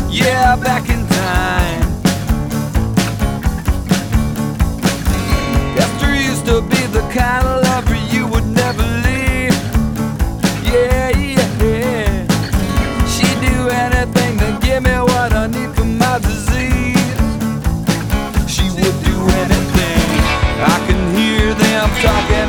Yeah, back in time. Esther used to be the kind of lover you would never leave. Yeah, yeah, yeah. She'd do anything to give me what I need for my disease. She would do anything. I can hear them talking